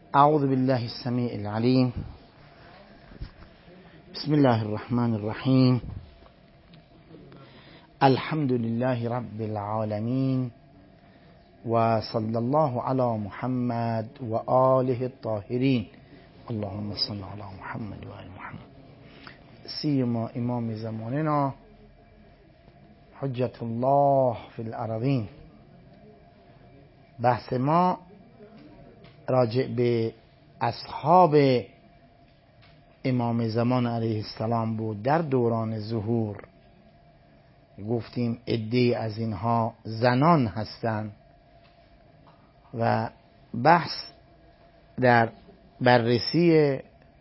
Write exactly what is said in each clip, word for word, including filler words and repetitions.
اعوذ بالله السمیع العلیم. بسم الله الرحمن الرحیم. الحمد لله رب العالمین و صلی الله علی محمد و آله الطاهرین. اللهم صل علی محمد و آل محمد. سیما امام زماننا حجت الله فی الارضین. بحث ما راجع به اصحاب امام زمان علیه السلام بود در دوران ظهور. گفتیم عده‌ای از اینها زنان هستند و بحث در بررسی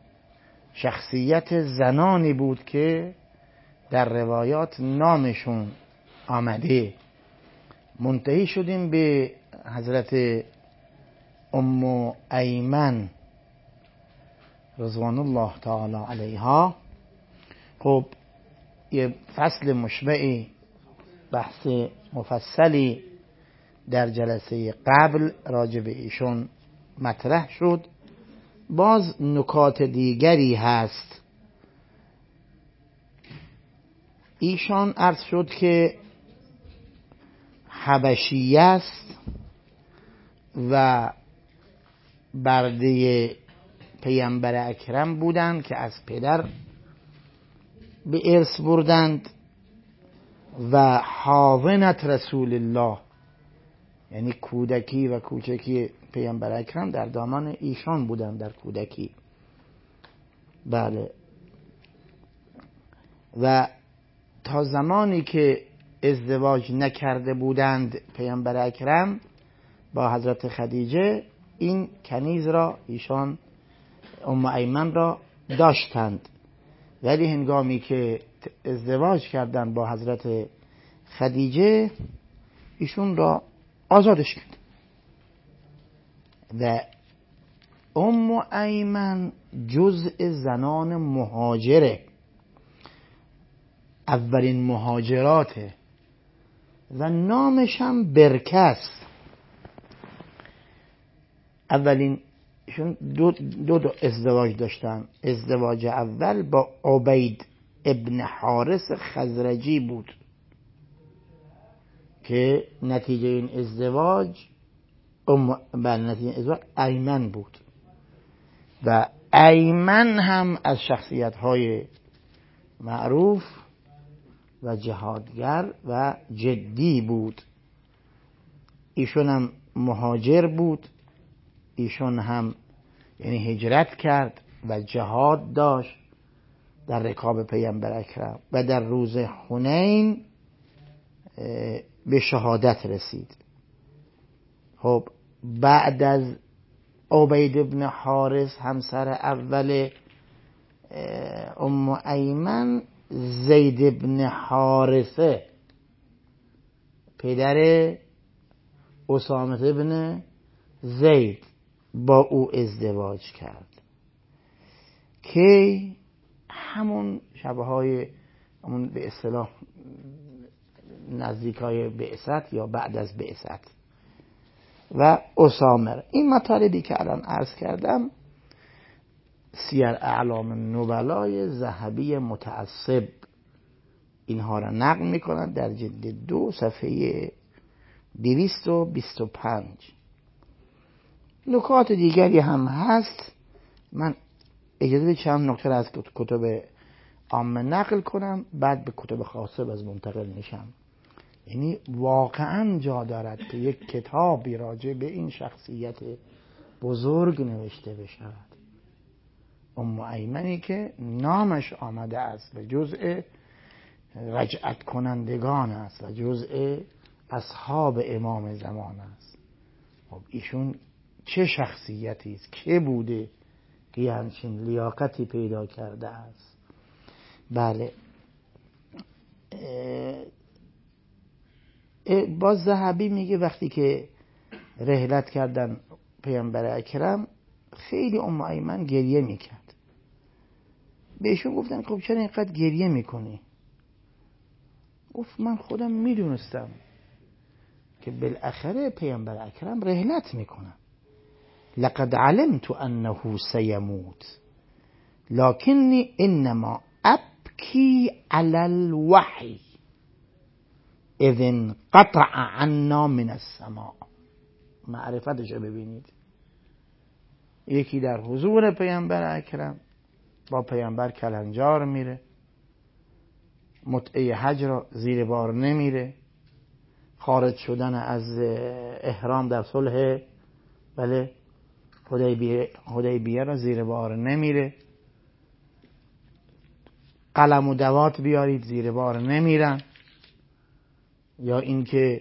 شخصیت زنانی بود که در روایات نامشون آمده. منتهی شدیم به حضرت ام ایمن رضوان الله تعالی علیها. خب یه فصل مشبع بحث مفصلی در جلسه قبل راجع به ایشون مطرح شد. باز نکات دیگری هست. ایشان عرض شد که حبشیه است و برده پیامبر اکرم بودند که از پدر به ارث بردند و حاضنت رسول الله، یعنی کودکی و کوچکی پیامبر اکرم در دامان ایشان بودند در کودکی. بله. و تا زمانی که ازدواج نکرده بودند پیامبر اکرم با حضرت خدیجه، این کنیز را ایشان ام ایمن را داشتند، ولی هنگامی که ازدواج کردند با حضرت خدیجه ایشون را آزادش کرد. و ام ایمن جزء زنان مهاجره، اولین مهاجراته و نامش هم برکه است. اولین ایشون دو, دو, دو ازدواج داشتن. ازدواج اول با عبید ابن حارث خزرجی بود که نتیجه این ازدواج ام بل نتیجه ازدواج ایمن بود و ایمن هم از شخصیت های معروف و جهادگر و جدی بود. ایشون هم مهاجر بود، ایشون هم یعنی هجرت کرد و جهاد داشت در رکاب پیامبر اکرم و در روز حنین به شهادت رسید. خب بعد از عبید ابن حارث همسر اول ام ایمن زید ابن حارثه پدر اسامه ابن زید با او ازدواج کرد که همون شبه های همون به اصطلاح نزدیک های بعثت یا بعد از بعثت. و اسامه، این مطالبی که الان عرض کردم سیر اعلام النبلای ذهبی متعصب اینها را نقل میکنند در جلد دو صفحه دویست و بیست و پنج. نکات دیگری هم هست. من اجازه بدید چند نکته از کتب عامه نقل کنم، بعد به کتب خاصه باز منتقل میشم. یعنی واقعا جا دارد که یک کتابی راجع به این شخصیت بزرگ نوشته بشود. ام ایمنی که نامش آمده است و جزء رجعت کنندگان است و جزء اصحاب امام زمان است. خب ایشون چه شخصیتی است، که بوده که همچین لیاقتی پیدا کرده است. بله. باز ذهبی میگه وقتی که رحلت کردن پیامبر اکرم خیلی ام ایمن گریه میکرد. بهشون گفتن خب چرا اینقدر گریه میکنی؟ گفت من خودم میدونستم که بالاخره پیامبر اکرم رحلت میکنن لقد علمت انه سيموت لكنی انما ابکی علی الوحی اذ انقطع عنا من السماء. معرفتش رو ببینید. یکی در حضور پیامبر اکرم با پیامبر کلنجار میره، متعه حج را زیر بار نمیره، خارج شدن از احرام در صلح بله حدیبیه را زیر بار نمیره، قلم و دوات بیارید زیر بار نمیرن، یا اینکه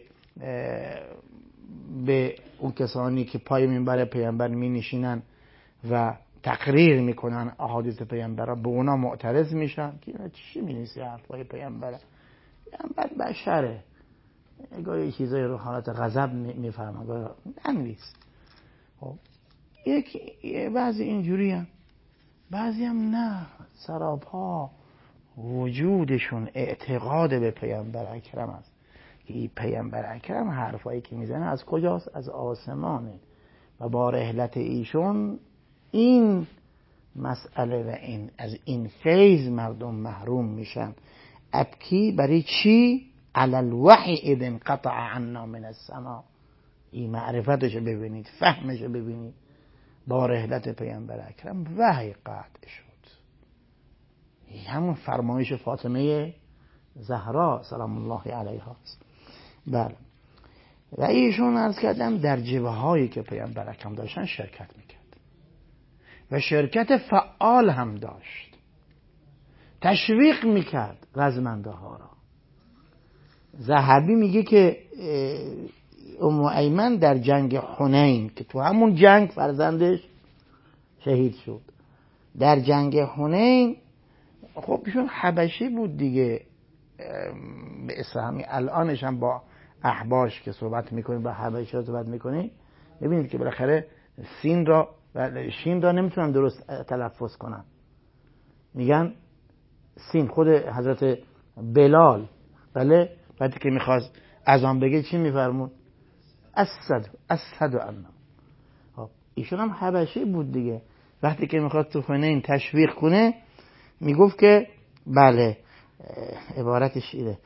به اون کسانی که پای منبر پیامبر می نشینن و تقریر میکنن احادیث پیامبر به اونا معترض میشن که چی می نویسی حرفای پیامبر؟ پیامبر بشره، گاهی چیزای رو حالت غضب میفهمه، گاهی ننویس. خب یک بعضی اینجوری هم، بعضی هم نه، سراپا وجودشون اعتقاد به پیامبر اکرم است. این پیامبر اکرم حرفایی که میزنه از کجاست؟ از آسمانه و با رحلت ایشون این مسئله و این از این فیض مردم محروم میشن. ابکی برای چی؟ علی الوحی اذ انقطع عنا من السماء. این معرفتشو ببینید، فهمشو ببینید. با رحلت پیامبر اکرم وحی قطع شد. این همون فرمایش فاطمه زهرا سلام الله علیها است. بله. و ایشون عرض کردم در جبهه هایی که پیامبر اکرم داشتن شرکت میکرد و شرکت فعال هم داشت، تشویق میکرد رزمنده ها را. ذهبی میگه که ام ایمن در جنگ حنین که تو همون جنگ فرزندش شهید شد، در جنگ حنین خب ایشون حبشی بود دیگه، به اسلامی الانش هم با احباش که صحبت میکنیم با حبشی صحبت میکنیم، ببینید که بالاخره سین را و شین را نمیتونن درست تلفظ کنن، میگن سین. خود حضرت بلال بله وقتی که میخواست اذان بگه چی میفرمون؟ اسد اسد انا. خب ایشون هم حبشی بود دیگه، وقتی که میخواست تو حنین تشویق کنه میگفت که بله عبارتش اینه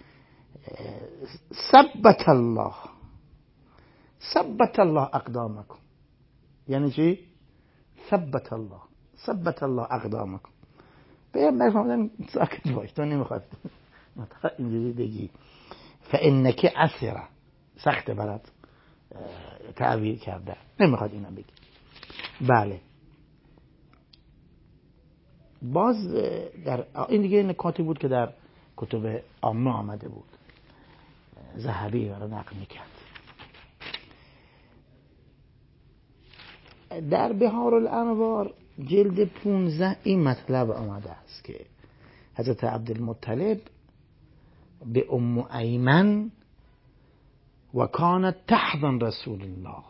ثبت الله ثبت الله اقدامکم. یعنی چی؟ ثبت الله ثبت الله اقدامکم. پیامبر فرمودن ساکت باش، تو نمیخواد اینجوری بگی. فانک عسره، سخت برات تعبیر کرده، نمیخواد اینا بگی. بله باز در این دیگه نکاتی بود که در کتب عامه آمده بود، ذهبی را نقل میکرد. در بهار الانوار جلد پونزده این مطلب آمده است که حضرت عبدالمطلب به ام ایمن و کانت تحضن رسول الله،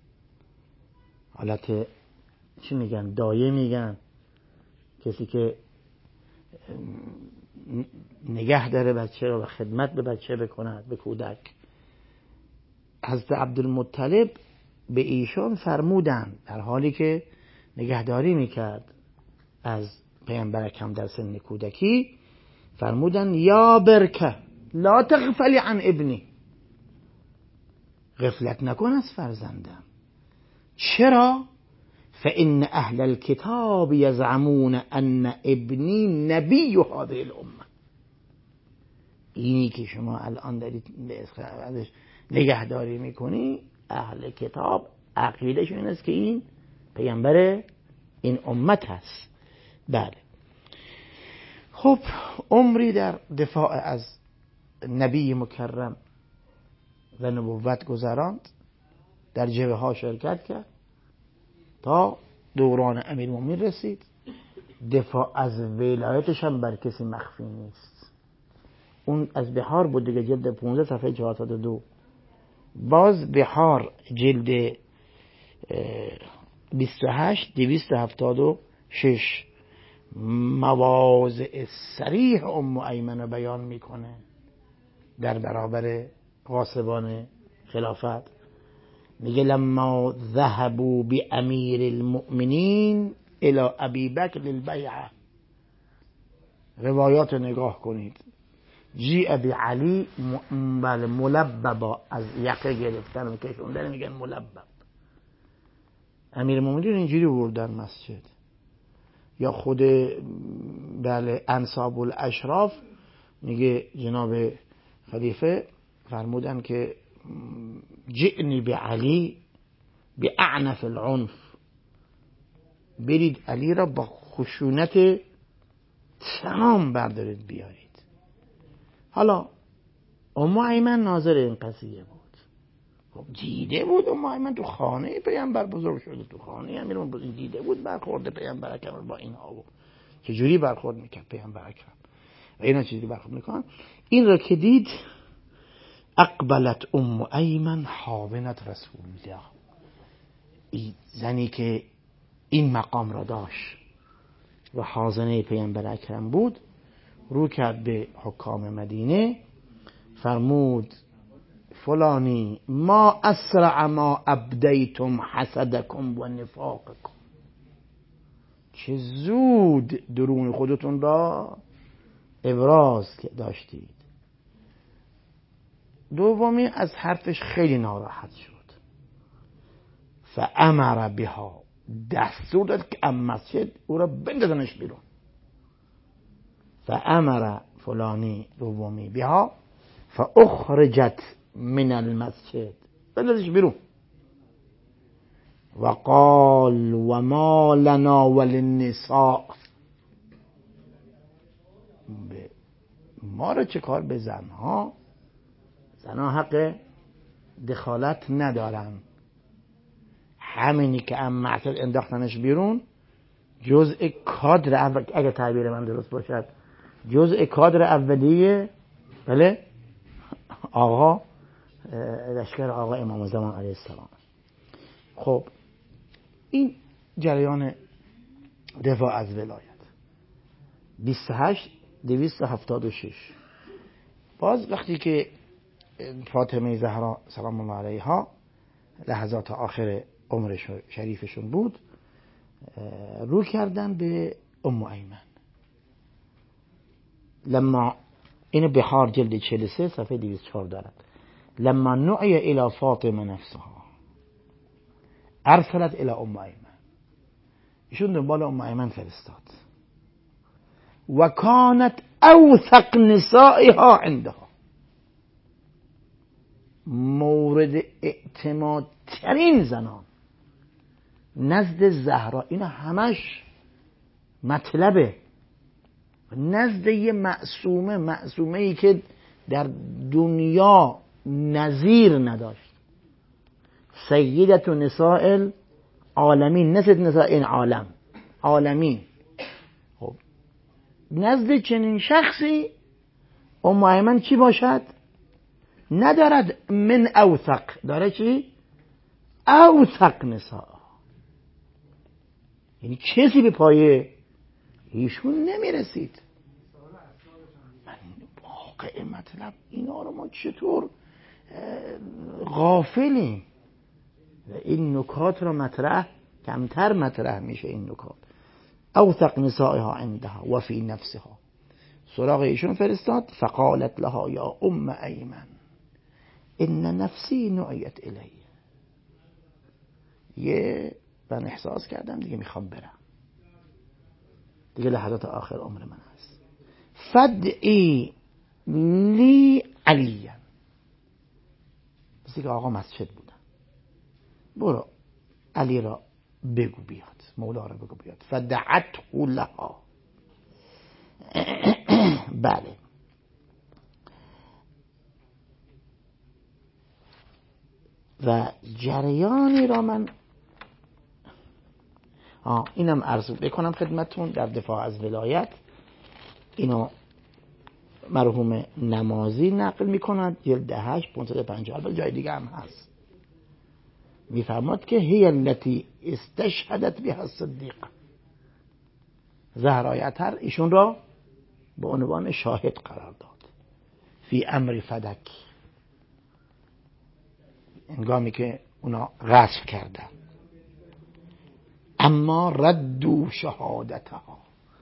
حالت چی میگن؟ دایه میگن، کسی که نگه داره بچه رو و خدمت به بچه بکند، به کودک. حضرت عبدالمطلب به ایشان فرمودند در حالی که نگهداری میکرد از پیامبر اکرم در سن کودکی، فرمودند یا برکه لا تغفلی عن ابنی، غفلت نکن از فرزندم. چرا؟ فإن اهل الكتاب يزعمون ان ابنی نبی هذه الامه. اینی که شما الان دارید ازش نگهداری میکنی، اهل کتاب عقیدهشون این است که این پیامبر این امت هست. بله. خب عمری در دفاع از نبی مکرم و نبوت گذراند، در جبهه ها شرکت کرد تا دوران امیرالمومنین رسید. دفاع از ولایتش هم بر کسی مخفی نیست. اون از بهار بود دیگه، جلد پانزده صفحه چهارصد و دو. باز بهار جلد بیست و هشت دویست و هفتاد و شش مواضع صریح ام ایمن بیان میکنه در برابر غاصبان خلافت. میگه لما ذهبوا بامیر المؤمنین الی ابی بکر للبیعه. روایات نگاه کنید. جیع بی علی بله ملببا، از یقه گرفتن و کشوندن میگن ملبب. امیر المؤمنین اینجوری بردن مسجد. یا خود بله انصاب الاشراف میگه جناب خلیفه فرمودن که جئنی به علی به اعنف العنف، برید علی را با خشونت تمام بردارید بیارید. حالا ام ایمن ناظر این قضیه بود. خب دیده بود ام ایمن تو خانه پیامبر بزرگ شده، تو خانه امیرالمومنین دیده بود برخورد پیامبر اکرم با اینها و چجوری برخورد میکرد پیامبر اکرم و اینا چجوری برخورد میکنن. این را که دید اقبلت ام ایمن حاونت رسول الله، این زنی که این مقام را داشت و حاضنه پیامبر اکرم بود، رو کرد به حکام مدینه، فرمود فلانی ما اسرع ما ابدیتم حسدکم و نفاقکم، چه زود درون خودتون را ابراز داشتید. دومی از حرفش خیلی ناراحت شد. فامر بها، دستور داد که ام مسجد او را بندازنش بیرون. فامر فلانی دومی بها فاخرجت من المسجد، بندازش بیرون. و قال و ما لنا وللنساء، ما رو چه کار به زنها؟ زنها حق دخالت ندارن. همینی که ام معتد انداختنش بیرون جزء کادر اول، اگه تعبیر من درست باشد، جزء کادر اولیه بله آقا لشکر آقا امام زمان علیه السلام. خب این جریان دفاع از ولایت. بیست و هشت دویست و هفتاد و شش. باز وقتی که فاطمه زهرا سلام الله علیها لحظات آخر عمر شریفشون بود، رو کردن به ام ایمن. لما این بحار جلد چهل و سه صفحه دویست و چهار دارد. لما نعی الى فاطمه نفسها ارسلت الى ام ایمن، ایشون دنبال ام ایمن فرستاد. و کانت اوثق نسائها عندها، مورد اعتماد ترین زنان نزد زهرا، اینا همش مطلبه نزد یه معصومه، معصومه ای که در دنیا نظیر نداشت. سیدت نساء العالمین، نسید نساء این عالم، عالمین. خب نزد چنین شخصی ام ایمن چی باشد؟ ندارد من اوثق، داره چی؟ اوثق نساء، یعنی کسی به پایه ایشون نمیرسید. واقع مطلب اینا رو ما چطور غافلیم؟ این نکات رو مطرح کمتر مطرح میشه. این نکات اوثق نسائها عندها و فی نفسها. سراغ ایشون فرستاد. فقالت لها یا ام ایمن ان نفسی نعیت الی، یه من احساس کردم دیگه میخوام برم، دیگه لحظات آخر عمر من هست. فدعی لی علیه، مثل که آقا مسجد بودن، برو علی را بگو بیاد، مولا را بگو بیاد. فدعته لها، بله. و جریانی را من آه اینم عرض بکنم خدمتون در دفاع از ولایت. اینو مرحوم نمازی نقل میکند، جلد هشت پانصد و پنجاه. البته جای دیگه هم هست. میفرماد که هی التي استشهدت بها الصدیق، زهرای اطهر ایشون را به عنوان شاهد قرار داد فی امر فدک، انگامی که اونا غصب کردن. اما ردو شهادتها،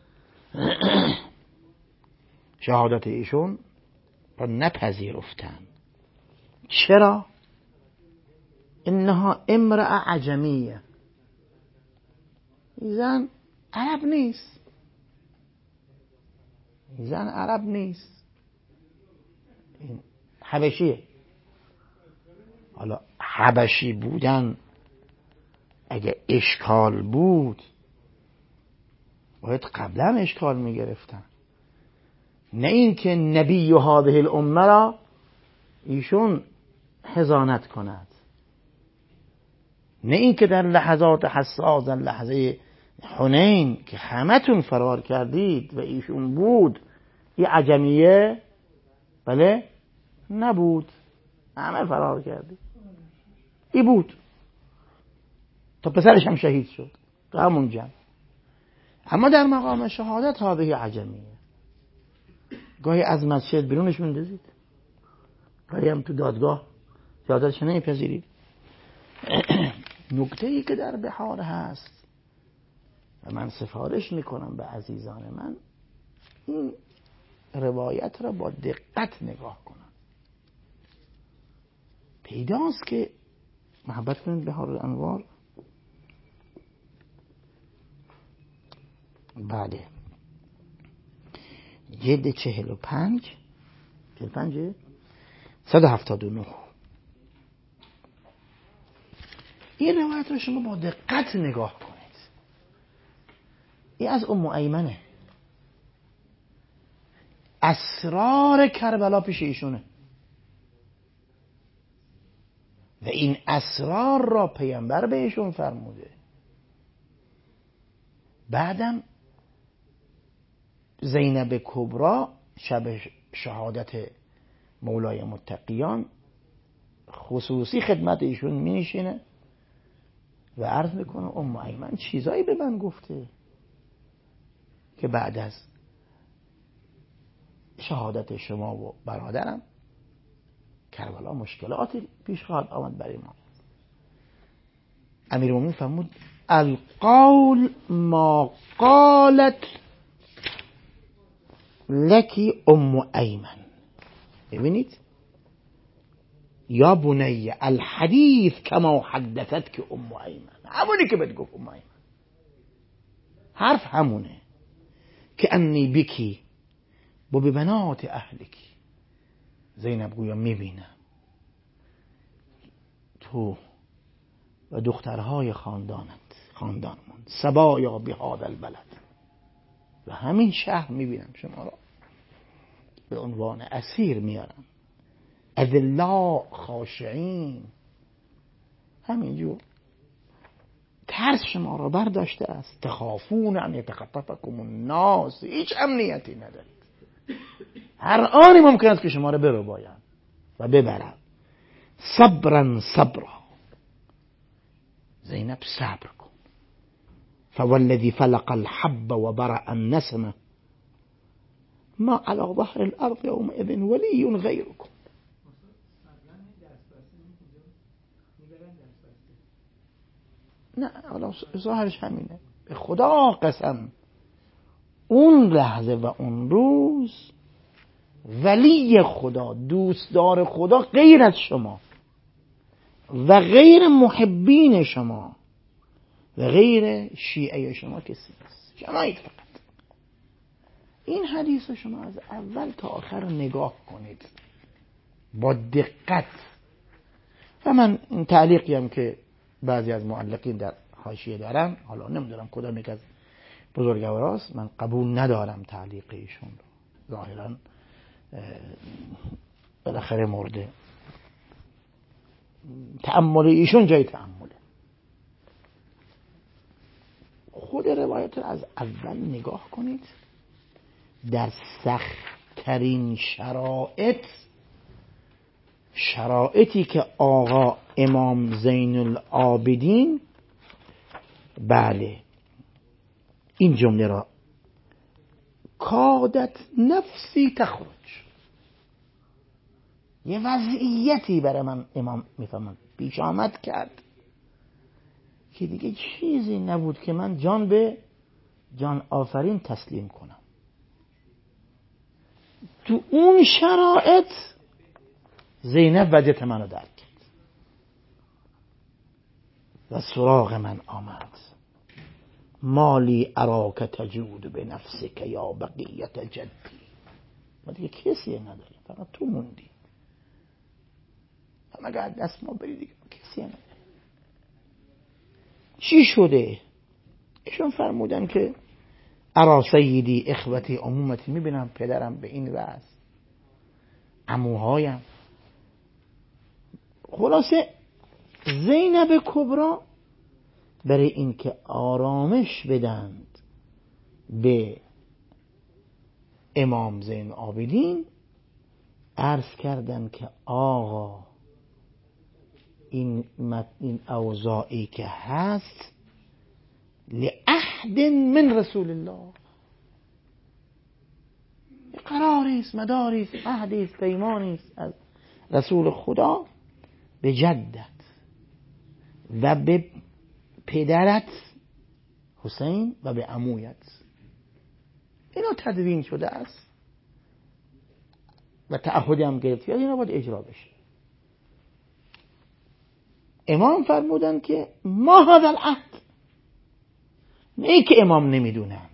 شهادت ایشون را نپذیرفتن. چرا؟ انها امرأة عجمیه، زن عرب نیست، زن عرب نیست، این حبشیه. حالا حبشی بودن اگه اشکال بود باید قبلا اشکال میگرفتن، نه اینکه نبی هذه الامه را ایشون حضانت کند، نه اینکه در لحظات حساس، در لحظه حنین که همتون فرار کردید و ایشون بود، این عجمیه بله نبود، همه فرار کردید، ای بود تا پسرش هم شهید شد تو همون جنگ. اما در مقام شهادت هذه عجمیه، گاهی از مسجد بیرونش میندازید، گاهی هم تو دادگاه شهادتش نمیپذیرید. نکته ای که در بحار هست و من سفارش میکنم به عزیزان من، این روایت را با دقت نگاه کنم. پیداست که محبت کنید بحار الانوار، بله جلد چهل و پنج چهل و پنج صد و هفتاد و نه، این روایت رو شما با دقت نگاه کنید. این از ام ایمنه، اسرار کربلا پیش ایشونه و این اسرار را پیامبر به ایشون فرموده. بعدم زینب کبرا شب شهادت مولای متقیان خصوصی خدمت ایشون می نشینه و عرض میکنه ام ایمن چیزایی به من گفته که بعد از شهادت شما و برادرم کربلا مشکلاتی پیش خواهد آمد برای ما. امیرالمومنین فرمود القول ما قالت لکی ام ایمن. ببینید یا بنی الحدیث کما حدثت که ام ایمن، همونی که بهت گفت ام ایمن، حرف همونه که انی بکی و ببنات اهلکی. زینب گویا میبینم تو و دخترهای خاندانت، خاندانمون سبایا بهذا البلد، و همین شهر میبینم شما را به عنوان اسیر میارم، اذلا خاشعین، همینجور ترس شما را برداشته است، تخافون ان یتخطفکم الناس، هیچ امنیتی ندارید، هر آنی ممکن است که شما را برو باید و ببرن. صبرا صبرا، زینب صبر کن. فوالذی فلق الحب و برأ النسمه ما علی ظهر الارض یومئذ ولی غیرکم. نه حالا ظاهرش همینه. به خدا قسم اون لحظه و اون روز ولی خدا، دوستدار خدا غیر از شما و غیر محبین شما و غیر شیعه شما کسی نیست، شمایید فقط. این حدیث شما از اول تا آخر نگاه کنید با دقت. و من این تعلیقی هم که بعضی از معلقین در حاشیه دارن، حالا نمیدونم کدام یک از بزرگواراست، من قبول ندارم تعلیق ایشون رو، ظاهرا بالاخره مرده، تأمل ایشون جای تأمله. خود روایت رو از اول نگاه کنید، در سخت‌ترین شرایط، شرایطی که آقا امام زین العابدین بله این جمله را کادت نفسی تخرج، یه وضعیتی برای من امام میفهمن پیش آمد کرد که دیگه چیزی نبود که من جان به جان آفرین تسلیم کنم. تو اون شرایط زینب وضعیت منو درک کرد و سراغ من آمد. مالی اراک تجود به نفسک یا بقیت جدی. ما دیگه کسی نداریم، فقط تو موندی. مگر دست ما بری دیگه کسی نداریم. چی شده؟ ایشون فرمودن که ارا سیدی اخوتی عمومتی، میبینم پدرم به این وضع، عموهایم. خلاصه زینب کبرا برای این که آرامش بدند به امام زین العابدین عرض کردن که آقا این این اوضاعی که هست لعهد من رسول الله، قراری است، مداری است، عهدی است، پیمانی است از رسول خدا به جدت و به پدرت حسین و به عمویت. اینا تدوین شده است و تعهدی هم گرفت، اینا باید اجرا بشه. امام فرمودن که ما هذا العهد، نه که امام نمیدونند،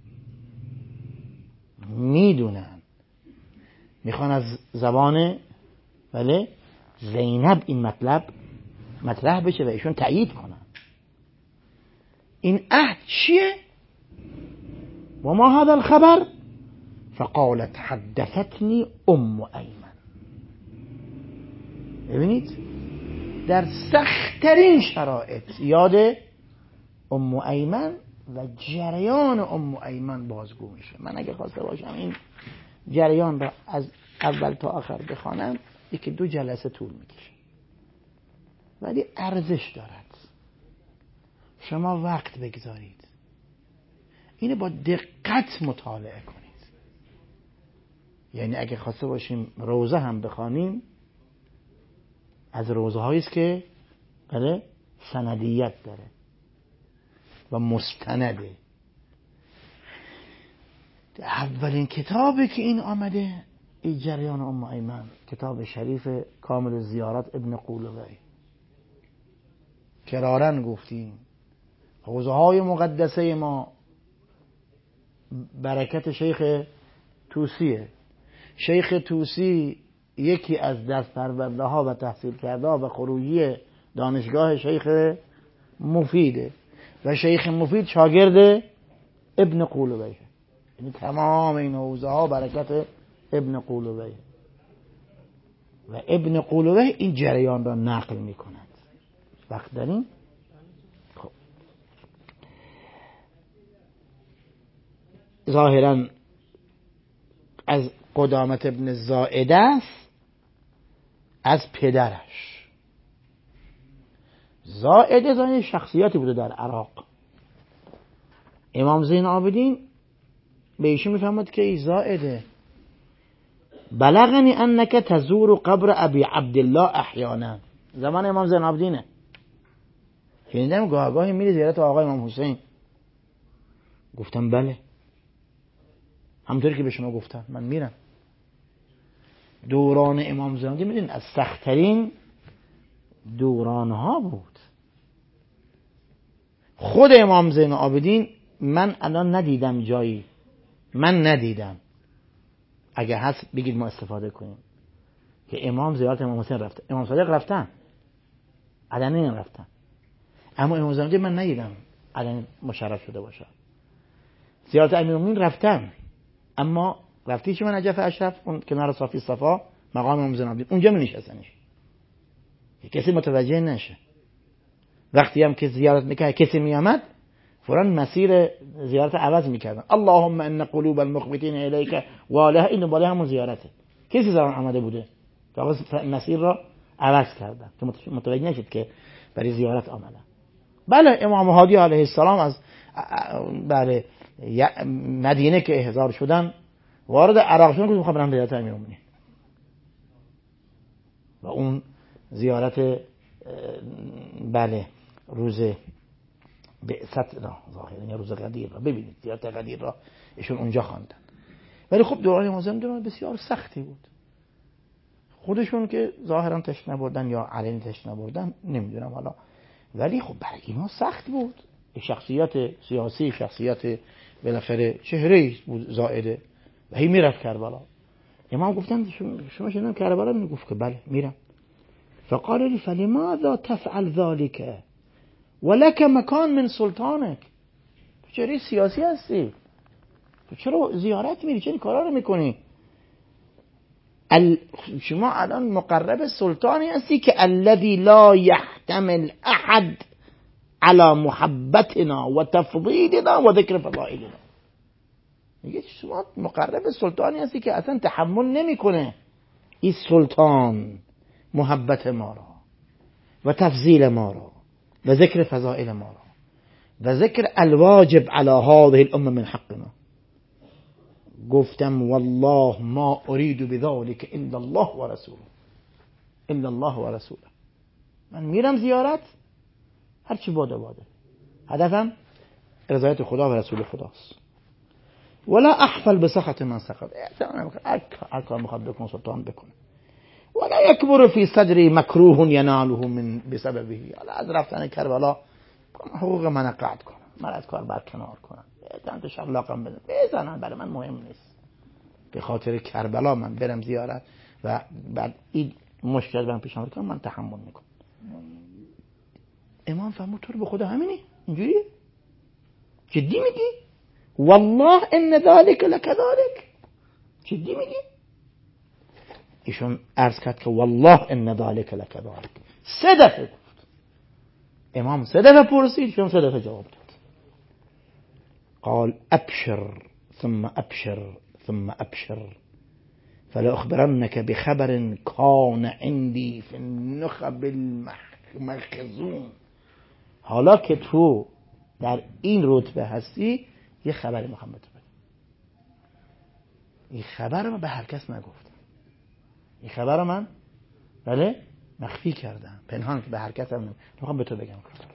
میدونند، میخوان از زبان بله زینب این مطلب مطرح بشه و ایشون تأیید کنن. این عهد چیه؟ و ما هذا الخبر فقالت حدثتنی ام ایمن. ببینید در سخت‌ترین شرایط یاد ام ایمن و جریان ام ایمن بازگو میشه. من اگه خواسته باشم این جریان را از اول تا آخر بخوانم یکی دو جلسه طول میکشه، ولی ارزش دارد شما وقت بگذارید، اینو با دقت مطالعه کنید. یعنی اگه خواسته باشیم روزه هم بخوانیم، از روزه هایی است که بله سندیت داره و مستنده. اولین کتابی که این آمده این جریان ام ایمن، کتاب شریف کامل الزیارات ابن قولوی. کرارن گفتیم حوزه های مقدسه ما برکت شیخ توسیه. شیخ توسی یکی از دست پرورده ها و تحصیل کرده ها و خروجی دانشگاه شیخ مفیده و شیخ مفید شاگرد ابن قولوی. یعنی تمام این حوزه ها برکت ابن قولوی و ابن قولوی این جریان را نقل می کند. وقت داریم؟ خب ظاهرا از قدامت ابن زائده است، از پدرش. زائده زائده شخصیتی بوده در عراق. امام زین العابدین به ایشون میفهمد که ای زائده بلغنی انک تزور قبر ابی عبدالله احیانا. زمان امام زین العابدینه، شنیدم گاه گاهی میری زیارت آقای امام حسین. گفتم بله، همونطوری که به شما گفتم من میرم. دوران امام زین العابدین میدونید از سخت‌ترین دوران ها بود. خود امام زین العابدین من الان ندیدم جایی، من ندیدم، اگه هست بگید ما استفاده کنیم، که امام زیارت امام حسین رفته. امام صادق رفتن، علنی رفتن، اما امام زین العابدین من ندیدم علنی مشرف شده باشه. زیارت امیرالمومنین رفتم، اما رفتی چه من نجف اشرف اون کنار صافی صفا مقام امام زین العابدین اونجا می نشستنش، کسی متوجه نشه. وقتی هم که زیارت میکرد کسی میامد فوراً مسیر زیارت عوض میکردن. اللهم ان قلوب المخبتین الیک واله، این بالا همون زیارته. کسی زمان آمده بوده که مسیر را عوض کردن که متوجه نشد که برای زیارت آمدن. بله امام هادی علیه السلام از بله مدینه که احضار شدن وارد عراق شدن، گفتم خبرم زیارت امیرالمومنین و اون زیارت بله روز بعثت را ظاهرا روز غدیر را ببینید زیارت غدیر را ایشون اونجا خواندن. ولی خب دوران مازن دوران بسیار سختی بود. خودشون که ظاهرا تشنه بردن یا علنی تشنه بردن نمیدونم حالا، ولی خب برای اینا سخت بود. شخصیت سیاسی، شخصیت بالاخره چهره‌ای بود زائده و هی میرفت کربلا. امام گفتن شما شنیدن کربلا؟ میگفت که بله میرم. فقال لي فلماذا تفعل ذلك ولك مكان من سلطانك؟ تو چهره سیاسی هستی، تو چرا زیارت میری؟ چه این کارا رو میکنی؟ ال... شما الان مقرب سلطانی هستی که الذي لا يحتمل احد على محبتنا و تفضیلنا و ذکر فضائلنا. میگه شما مقرب سلطانی هستی که اصلا تحمل نمیکنه این سلطان محبت ما را و تفضیل ما را و ذکر فضائل ما را و ذکر الواجب على هذه الامه من حقنا. گفتم والله ما اريد بذلك الا الله و رسوله، الا الله و رسوله. من میرم زیارت هر چی باده باده، هدفم رضایت خدا و رسول خداست. ولا احفل بسخط من سخط، هر کار میخواد بکن سلطان بکنه. ولا يكبر في صدري مكروه يناله من بسببه. حالا از رفتن کربلا حقوق من قطع کنم، من از کار برکنار کنم، چند تا شلاقم بزنن بزنن، برای من مهم نیست. به خاطر کربلا من برم زیارت و بعد این مشکل من پیش آمد کنم، من تحمل میکنم. امام فرمود تو رو به خدا همینی؟ اینجوریه؟ جدی میگی؟ والله ان ذلك لكذلك. جدی میگی؟ ایشون عرض کرد که والله ان ذلك لكذلك. سه دفعه گفت. امام سه دفعه پرسید، ایشون سه دفعه جواب داد. قال ابشر ثم ابشر ثم ابشر فلأخبرنك بخبر كان عندي في النخب المخزون. حالا که تو در این رتبه هستی یه خبری میخوام بهت بدم. این خبر رو به هر کس نگفتم. این خبر رو من بله مخفی کردم، پنهان، که به هر کس هم میخوام به تو بگم.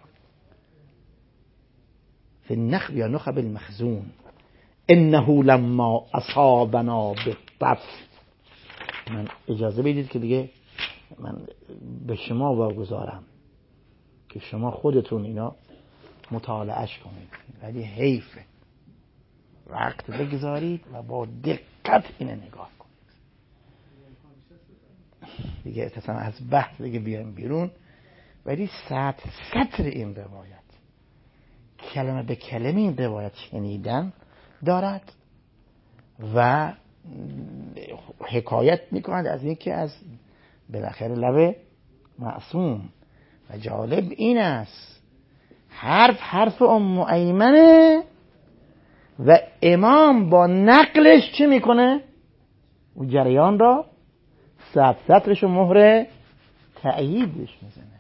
فی النخب یا نخب المخزون انه لما اصابنا بالطف. من اجازه بدید که دیگه من به شما واگذارم که شما خودتون اینا مطالعهش کنید، ولی حیفه وقت بگذارید و با دقت اینه نگاه کنید. دیگه اتصلا از بحث دیگه بیایم بیرون، ولی سطر سطر این روایت، کلمه به کلمه این روایت شنیدن دارد و حکایت میکنند از این که از بالاخره لب معصوم. و جالب این است حرف حرف ام ایمنه و امام با نقلش چی میکنه؟ اون جریان را سطر سطرش و مهر تأییدش میزنه.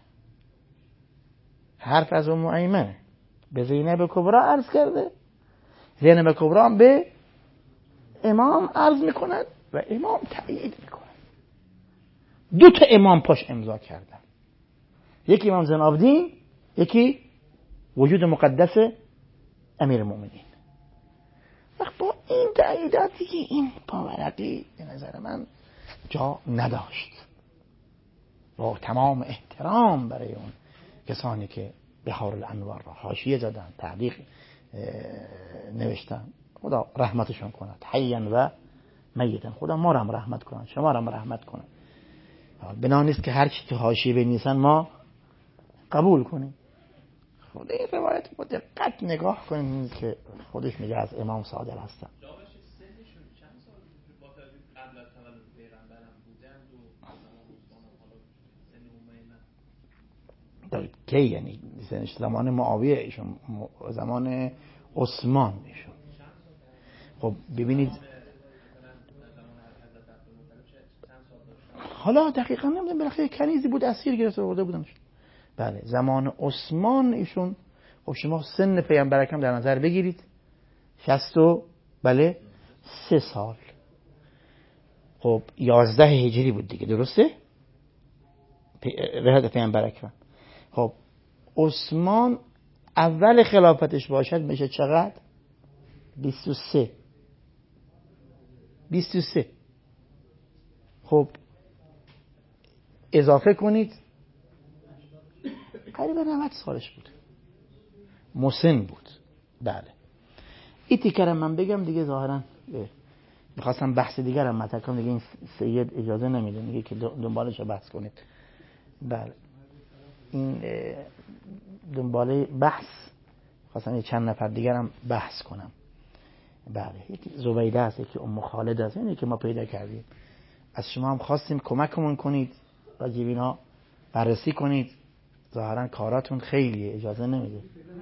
حرف از ام ایمنه به زینب کبرا عرض کرده، زینب کبرا به امام عرض میکنند و امام تأیید میکنه. دو تا امام پاش امضا کردن، یکی امام زین العابدین، یکی وجود مقدس امیر المؤمنین. وقت با این تأییداتی که این پاورقی به نظر من جا نداشت، با تمام احترام برای اون کسانی که بحار الانوار را حاشیه زدن، تعلیق نوشتن، خدا رحمتشون کند حیاً و میتاً. خدا ما را هم رحمت کند، شما را هم رحمت کند. بنا نیست که هر چی تو حاشیه بنویسن ما قبول کنیم. خود این روایت با دقت نگاه کنید که خودش میگه از امام صادق هستن. کی یعنی سنش زمان معاویه ایشون، زمان عثمان ایشون. خب ببینید حالا دقیقا نمیدونم، بالاخره کنیزی بود اسیر گرفته آورده بودنش. بله زمان عثمان ایشون. خب شما سن پیامبر اکرم در نظر بگیرید، شصت و بله سه سال. خب یازده هجری بود دیگه، درسته؟ ولادت پیامبر اکرم خب عثمان اول خلافتش باشد میشه چقدر؟ بیست و سه بیست و سه. خب اضافه کنید قریبا نود سالش بود، مسن بود. بله این تیکرم من بگم دیگه، ظاهرا میخواستم بحث دیگر هم مطرح کنم دیگه، این سید اجازه نمیده، میگه که دنبالش رو بحث کنید. بله این دنباله بحث خواستم یه چند نفر دیگر هم بحث کنم. بله یکی زبیده است، یکی ام خالد است، اینی که ما پیدا کردیم. از شما هم خواستیم کمکمون کنید، راجع به اینا بررسی کنید. ظاهرا کاراتون خیلیه، اجازه نمیده.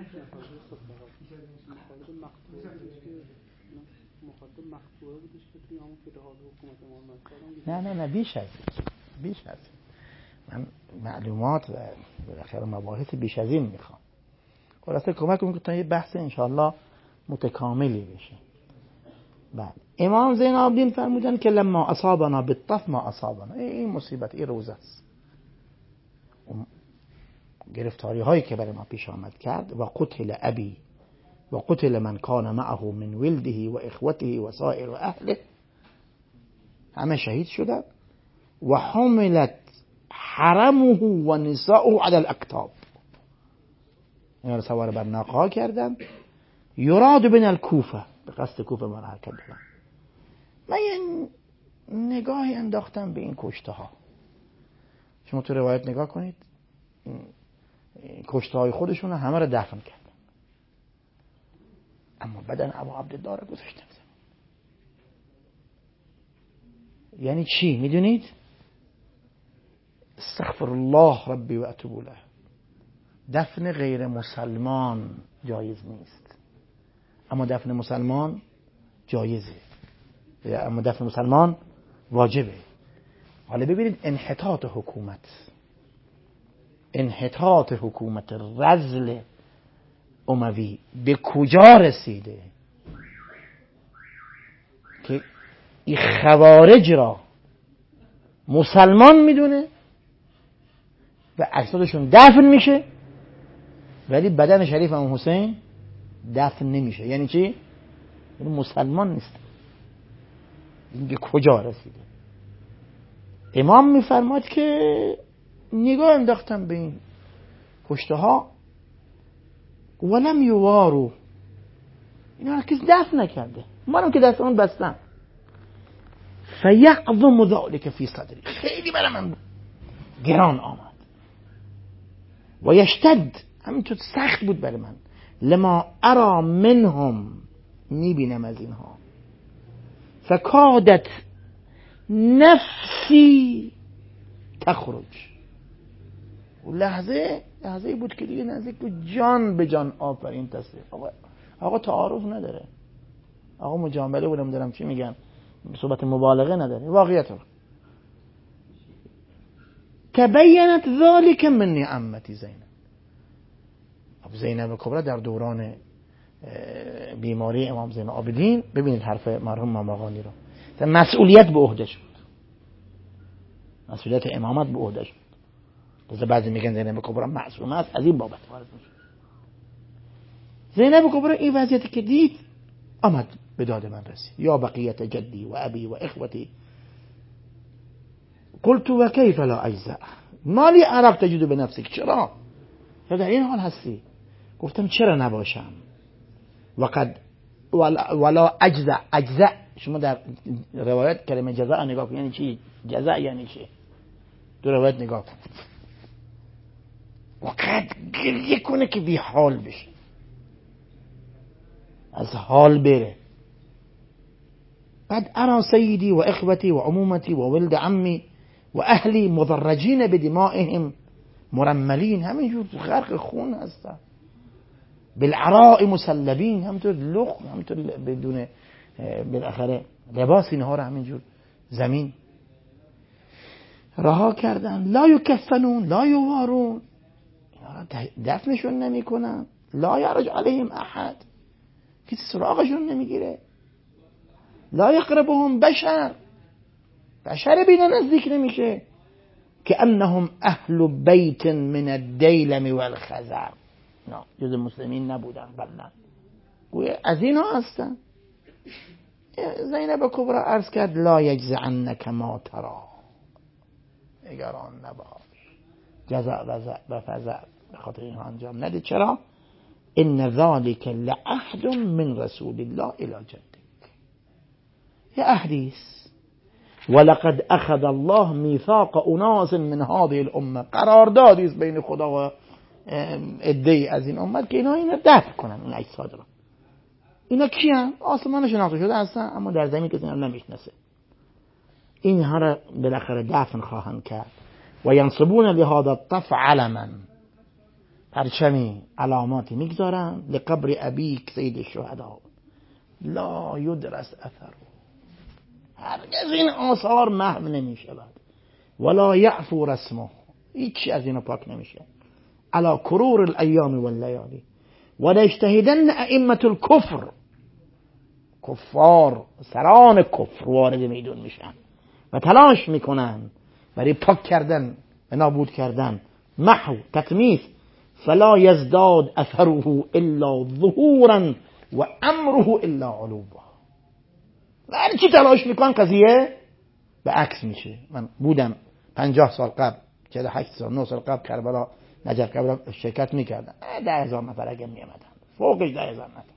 نه نه نه بیش از بیش از من معلومات و بالاخره مباحث بیش از این میخوام. خلاصه کمک کنید تا یه بحث انشاءالله متکاملی بشه. بعد امام زین العابدین فرمودن که لما اصابنا بالطف ما اصابنا، این مصیبت، این روزه است، گرفتاری هایی که برای ما پیش آمد کرد. و قتل ابی و قتل من کان معه من ولده و اخوته و سائر اهله، همه شهید شدند. و حملت حرمه و نساؤه علی الاکتاب، اینا رو سوار بر ناقه کردن. یراد بین الکوفه، به قصد کوفه ما حرکت دادن. من یه نگاهی انداختم به این کشته ها. شما تو روایت نگاه کنید، کشته های خودشون همه رو دفن کردن، اما بدن ابو عبدالله رو گذاشتن. یعنی چی میدونید؟ استغفر الله ربی و اتوب الیه، دفن غیر مسلمان جایز نیست، اما دفن مسلمان جایزه، اما دفن مسلمان واجبه. حالا ببینید انحطاط حکومت، انحطاط حکومت رذل اموی به کجا رسیده که این خوارج را مسلمان میدونه و اجسادشون دفن میشه، ولی بدن شریف امام حسین دفن نمیشه. یعنی چی؟ یعنی مسلمان نیست. این به کجا رسیده؟ امام میفرماد که نگاه انداختم به این کشته ها، ولم یوارو، اینا هرکس دفن نکرده، منم که دستمون بستم. فیعظم ذلک فی صدری، خیلی برای من گران آمد. و یشتد، همینطور سخت بود برای من. لما ارا منهم، میبینم از اینها. فکادت نفسی تخرج، و لحظه لحظه بود که دیگه نزدیک بود جان به جان آفرین تصدیق. آقا آقا تعارف نداره، آقا مجامله و نمیدونم چی میگن، صحبت مبالغه نداره، واقعیت رو. تبینت ذلك من عمتی زینب. زینب کبرا در دوران بیماری امام زین العابدین، ببینید حرف مرحوم ماماقانی رو، مسئولیت به عهده شد، مسئولیت امامت به عهده شد. مثلا بعضی میگن زینب کبرا معصومه است، از این بابت وارد میشه. زینب کبرا این وضعیتی که دید آمد به داد من رسید. یا بقیت جدی و ابی و اخوتی، قلت و کیف لا اجزع مالی عرق تجد به نفسک، چرا یا در این حال هستی؟ گفتم چرا نباشم. وقد ولا اجزع، اجزع شما در روایت کلمه جزاء نگاه کن، یعنی چی؟ جزاء یعنی چی؟ در روایت نگاه کن. وقد گریه کنه که بی حال بشه، از حال بره. بعد ارى سیدی و اخوتی و عمومتی و ولد عمی و اهلی مضرجین بدمائهم مرملین، همینجور غرق خون هستن، بالعراء مسلبین، همینطور لخم، همینطور بدون بالاخره لباس، اینها رو همینجور زمین رها کردن. لا یکفنون لا یوارون، دفنشون نمی کنن. لا یرج علیهم احد، کسی سراغشون نمیگیره. لا یقربهم بشر، بشر بینا نزدیک نمیشه. که انهم اهل بیت من الدیلم والخزر. نه جز مسلمین نبودن، بلن گویا از اینا هستن. زینب کبرا عرض کرد لا یجزعنک ما ترا، نگران نباش، جزع و فزع به خاطر اینها انجام نده. چرا؟ ان ذلك لعهد من رسول الله الى جدک، یه عهدیست. ولقد اخذ الله میثاق اناس من هذه الامه، قراردادیست بین خدا و عده‌ای از این امت که اینا اینو دفع کنن این اجساد رو. اینا کیان؟ آسمان شناخته شده هستن اما در زمین کسی هم نمیشناسه. اینها را بالاخره دفن خواهند کرد. و ینصبون لهذا الطف علما، پرچمی علاماتی میگذارن لقبر ابیک سید الشهدا لا یدرس اثره، هرگز این آثار محو نمیشه بعد. ولا یعفو رسمه، هیچی از اینا پاک نمیشه. علی کرور الایام واللیالی. ولا یجتهدن ائمه الکفر، کفار سران کفر وارد میدون میشن و تلاش میکنن برای پاک کردن و نابود کردن، محو، تطمیس. فلا یزداد اثره الا ظهورا و امره الا علوا. و هر چی تلاش میکنن قضیه به عکس میشه. من بودم پنجاه سال قبل، چهل و هشت سال نه سال قبل کربلا نجف کربلا شرکت میکردن. ده هزار نفر اگه میامدن، فوقش ده هزار نفر.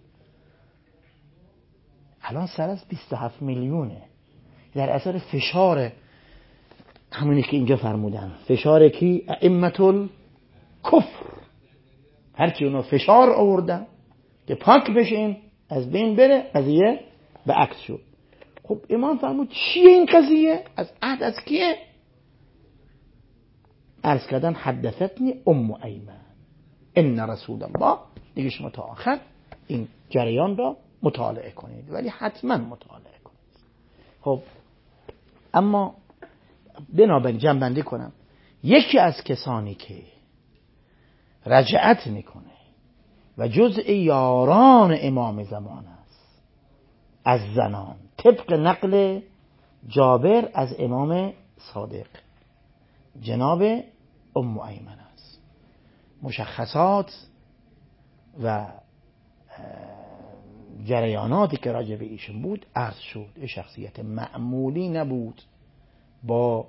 الان سر از بیست و هفت میلیونه در اثر فشار همونی که اینجا فرمودن، فشار کی؟ ائمه الکفر. هرچی اونا فشار آوردن که پاک بشیم از بین بره، قضیه به عکس شد. خب امام فرمود چیه این قضیه؟ از عهد از کیه؟ عرض کردن حدثتنی ام ایمن ان رسول الله. دیگه شما تا آخر این جریان را مطالعه کنید، ولی حتما مطالعه کنید. خب اما بنابراین جنبندی کنم، یکی از کسانی که رجعت میکنه و جزء یاران امام زمان است از زنان، طبق نقل جابر از امام صادق، جناب ام ایمن است. مشخصات و جریاناتی که راجع به ایشون بود عرض شد. شخصیت معمولی نبود، با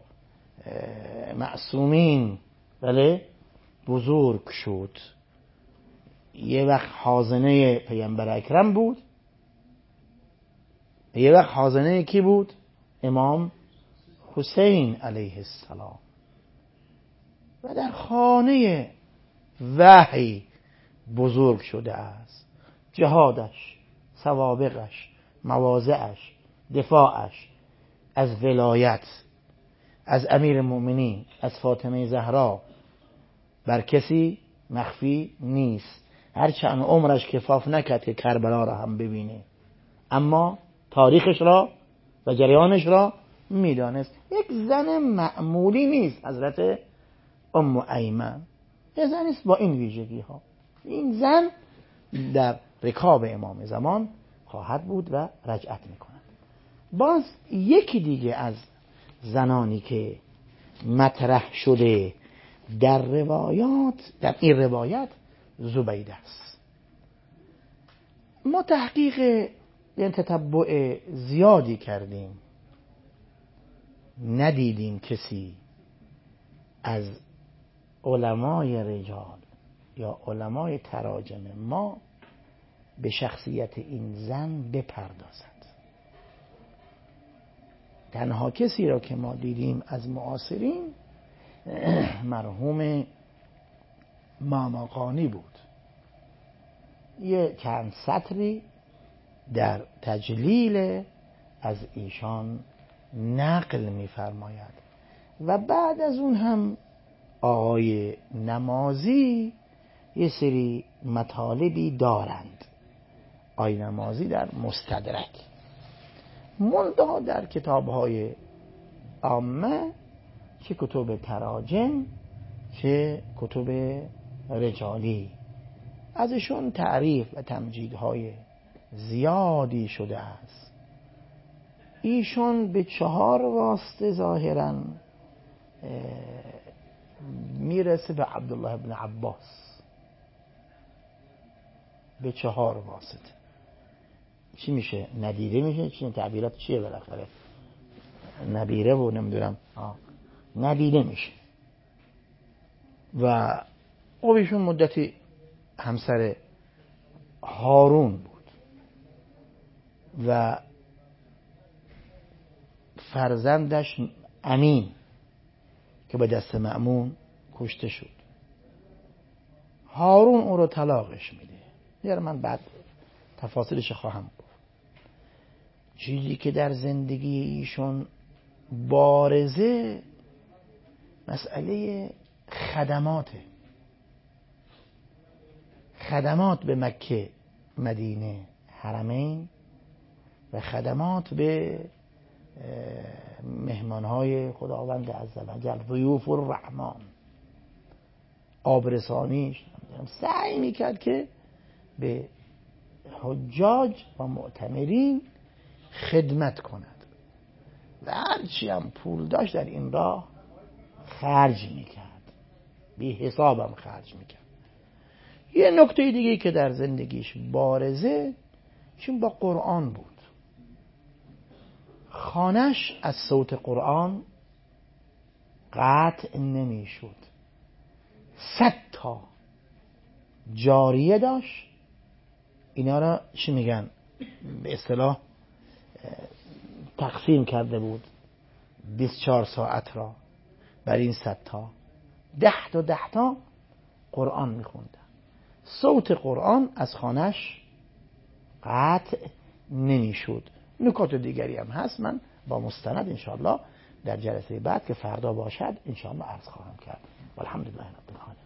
معصومین بله بزرگ شد. یه وقت خازنه پیامبر اکرم بود، یه وقت خازنه کی بود؟ امام حسین علیه السلام. و در خانه وحی بزرگ شده است. جهادش، سوابقش، مواضعش، دفاعش از ولایت، از امیر المؤمنین، از فاطمه زهرا بر کسی مخفی نیست. هرچند عمرش کفاف نکرد که کربلا را هم ببینه، اما تاریخش را و جریانش را میدانست. یک زن معمولی نیست حضرت ام ایمن، یک زن است با این ویژگی ها. این زن در رکاب امام زمان خواهد بود و رجعت میکند. باز یکی دیگه از زنانی که مطرح شده در روایات، در این روایت زبیده است. ما تحقیق یعنی تتبع زیادی کردیم، ندیدیم کسی از علمای رجال یا علمای تراجم ما به شخصیت این زن بپردازد. تنها کسی را که ما دیدیم از معاصرین مرحوم ماماقانی بود. یه چند سطری در تجلیل از ایشان نقل می‌فرماید و بعد از اون هم آقای نمازی یه سری مطالبی دارند. آقای نمازی در مستدرک، منتها در کتاب‌های عامه، چه کتب تراجم چه کتب رجالی، ازشون تعریف و تمجیدهای زیادی شده است. ایشون به چهار واسطه ظاهراً میرسه به عبدالله ابن عباس به چهار واسطه. چی میشه؟ ندیده میشه؟ چی تعبیرات چیه بالاخره؟ نبیره و نمیدونم ندیده میشه. و او ایشون مدتی همسر هارون بود و فرزندش امین که به دست مأمون کشته شد. هارون او رو طلاقش میده. یعنی من بعد تفاصیلش خواهم گفت. چیزی که در زندگی ایشون بارزه مسئله خدماته. خدمات به مکه، مدینه، حرمین و خدمات به مهمانهای خداوند عزوجل، ضیوف الرحمن، آبرسانیش سعی میکرد که به حجاج و معتمرین خدمت کند و هرچی هم پول داشت در این راه خرج میکرد، بی حسابم خرج میکرد. یه نکته دیگه که در زندگیش بارزه چون با قرآن بود. خانش از صوت قرآن قطع نمیشد. صد تا جاریه داشت. اینا را چی میگن؟ به اصطلاح تقسیم کرده بود بیست و چهار ساعت را بر این صد تا. ده تا ده تا قرآن میخوندن. صوت قرآن از خانش قطع نمیشد. نکات دیگری هم هست، من با مستند انشاءالله در جلسه بعد که فردا باشد انشاءالله عرض خواهم کرد. والحمدلله رب العالمین.